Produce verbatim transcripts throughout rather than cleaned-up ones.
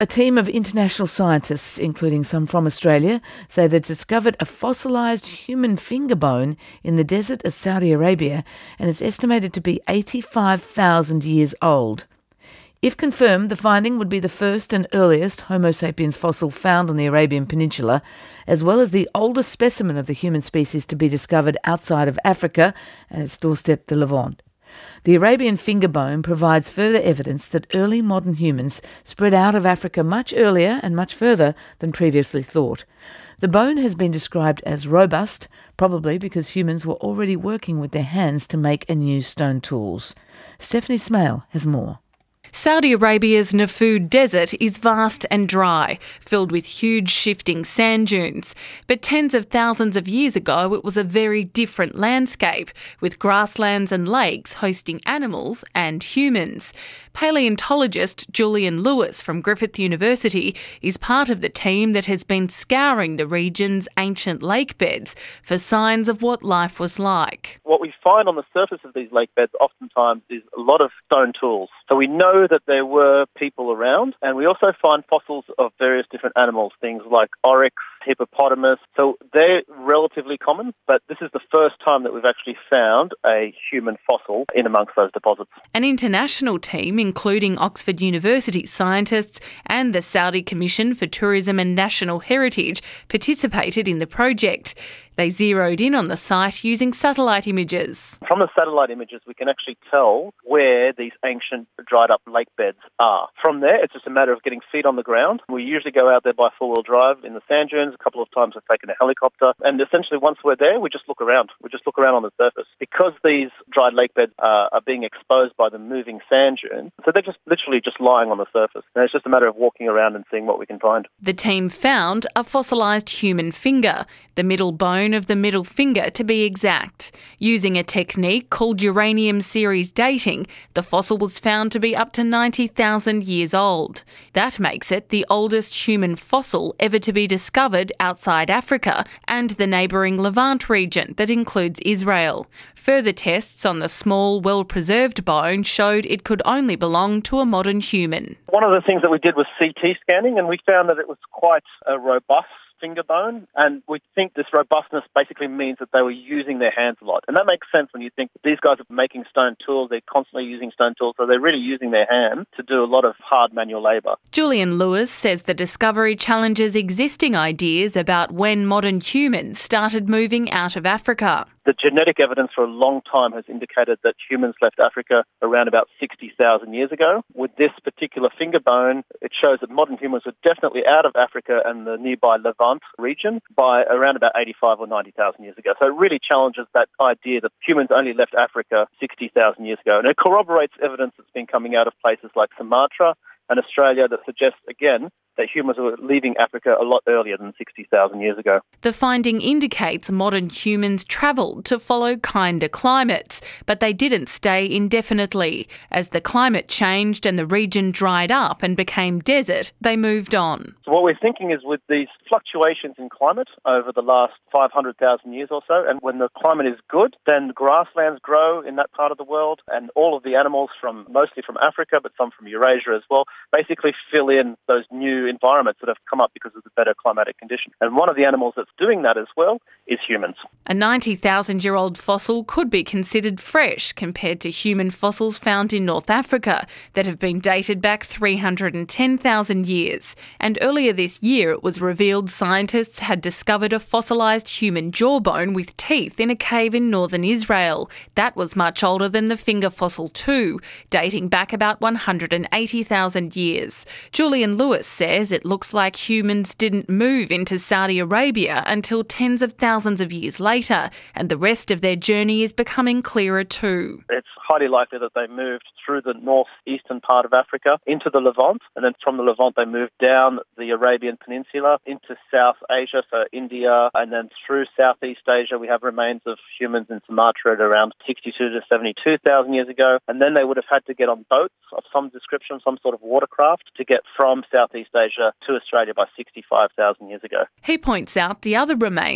A team of international scientists, including some from Australia, say they discovered a fossilised human finger bone in the desert of Saudi Arabia, and it's estimated to be eighty-five thousand years old. If confirmed, the finding would be the first and earliest Homo sapiens fossil found on the Arabian Peninsula, as well as the oldest specimen of the human species to be discovered outside of Africa and its doorstep, the Levant. The Arabian finger bone provides further evidence that early modern humans spread out of Africa much earlier and much further than previously thought. The bone has been described as robust, probably because humans were already working with their hands to make and use stone tools. Stephanie Smale has more. Saudi Arabia's Nafud Desert is vast and dry, filled with huge shifting sand dunes. But tens of thousands of years ago it was a very different landscape, with grasslands and lakes hosting animals and humans. Paleontologist Julian Lewis from Griffith University is part of the team that has been scouring the region's ancient lake beds for signs of what life was like. What we find on the surface of these lake beds oftentimes is a lot of stone tools. So we know that there were people around, and we also find fossils of various different animals, things like oryx, hippopotamus. So they're relatively common, but this is the first time that we've actually found a human fossil in amongst those deposits. An international team, including Oxford University scientists and the Saudi Commission for Tourism and National Heritage, participated in the project. They zeroed in on the site using satellite images. From the satellite images, we can actually tell where these ancient dried-up lake beds are. From there, it's just a matter of getting feet on the ground. We usually go out there by four-wheel drive in the sand dunes. A couple of times we've taken a helicopter. And essentially, once we're there, we just look around. We just look around on the surface. Because these dried lake beds are, are being exposed by the moving sand dunes, so they're just literally just lying on the surface. And it's just a matter of walking around and seeing what we can find. The team found a fossilised human finger, the middle bone of the middle finger to be exact. Using a technique called uranium series dating, the fossil was found to be up to ninety thousand years old. That makes it the oldest human fossil ever to be discovered outside Africa and the neighbouring Levant region that includes Israel. Further tests on the small, well-preserved bone showed it could only belong to a modern human. One of the things that we did was C T scanning, and we found that it was quite a robust finger bone, and we think this robustness basically means that they were using their hands a lot. And that makes sense when you think that these guys are making stone tools, they're constantly using stone tools, so they're really using their hands to do a lot of hard manual labour. Julian Lewis says the discovery challenges existing ideas about when modern humans started moving out of Africa. The genetic evidence for a long time has indicated that humans left Africa around about sixty thousand years ago. With this particular finger bone, it shows that modern humans were definitely out of Africa and the nearby Levant region by around about eighty-five or ninety thousand years ago. So it really challenges that idea that humans only left Africa sixty thousand years ago. And it corroborates evidence that's been coming out of places like Sumatra and Australia that suggests, again, that humans were leaving Africa a lot earlier than sixty thousand years ago. The finding indicates modern humans travelled to follow kinder climates, but they didn't stay indefinitely. As the climate changed and the region dried up and became desert, they moved on. So what we're thinking is with these fluctuations in climate over the last five hundred thousand years or so, and when the climate is good, then grasslands grow in that part of the world, and all of the animals from mostly from Africa, but some from Eurasia as well, basically fill in those new environments that have come up because of the better climatic conditions. And one of the animals that's doing that as well is humans. A ninety thousand year old fossil could be considered fresh compared to human fossils found in North Africa that have been dated back three hundred ten thousand years. And earlier this year it was revealed scientists had discovered a fossilised human jawbone with teeth in a cave in northern Israel. That was much older than the finger fossil too, dating back about one hundred eighty thousand years. Julian Lewis says it looks like humans didn't move into Saudi Arabia until tens of thousands of years later, and the rest of their journey is becoming clearer too. It's highly likely that they moved through the northeastern part of Africa into the Levant, and then from the Levant they moved down the Arabian Peninsula into South Asia, so India, and then through Southeast Asia we have remains of humans in Sumatra at around sixty-two to seventy-two thousand years ago, and then they would have had to get on boats of some description, some sort of watercraft, to get from Southeast Asia to Australia by sixty-five thousand years ago. He points out the other remains found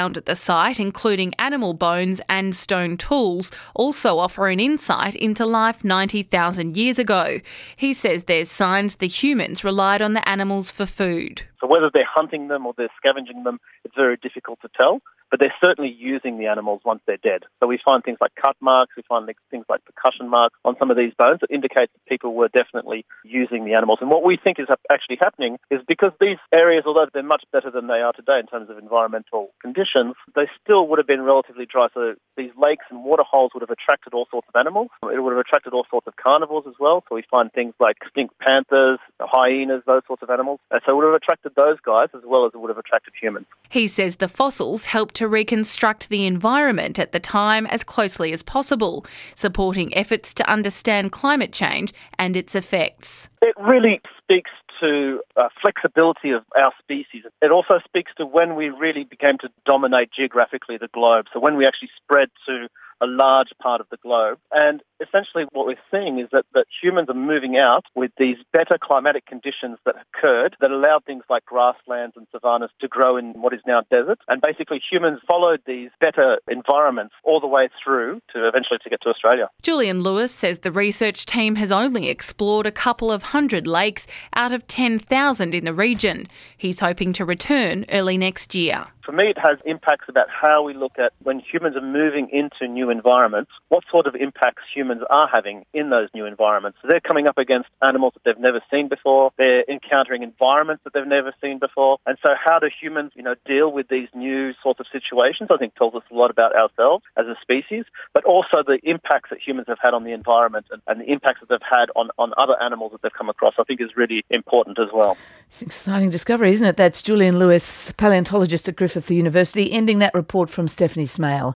found at the site, including animal bones and stone tools, also offer an insight into life ninety thousand years ago. He says there's signs the humans relied on the animals for food. So whether they're hunting them or they're scavenging them, it's very difficult to tell. But they're certainly using the animals once they're dead. So we find things like cut marks, we find things like percussion marks on some of these bones that indicate that people were definitely using the animals. And what we think is actually happening is because these areas, although they're much better than they are today in terms of environmental conditions, they still would have been relatively dry. So these lakes and waterholes would have attracted all sorts of animals. It would have attracted all sorts of carnivores as well. So we find things like extinct panthers, hyenas, those sorts of animals. And so it would have attracted those guys as well as it would have attracted humans. He says the fossils helped to reconstruct the environment at the time as closely as possible, supporting efforts to understand climate change and its effects. It really speaks to uh, flexibility of our species. It also speaks to when we really began to dominate geographically the globe, so when we actually spread to a large part of the globe. And essentially what we're seeing is that, that humans are moving out with these better climatic conditions that occurred that allowed things like grasslands and savannas to grow in what is now desert. And basically humans followed these better environments all the way through to eventually to get to Australia. Julian Lewis says the research team has only explored a couple of hundred lakes out of ten thousand in the region. He's hoping to return early next year. For me, it has impacts about how we look at when humans are moving into new environments, what sort of impacts humans are having in those new environments. So they're coming up against animals that they've never seen before. They're encountering environments that they've never seen before. And so how do humans, you know, deal with these new sorts of situations? I think tells us a lot about ourselves as a species, but also the impacts that humans have had on the environment and, and the impacts that they've had on, on other animals that they've come across, I think is really important as well. It's an exciting discovery, isn't it? That's Julian Lewis, paleontologist at Griffith University, ending that report from Stephanie Smale.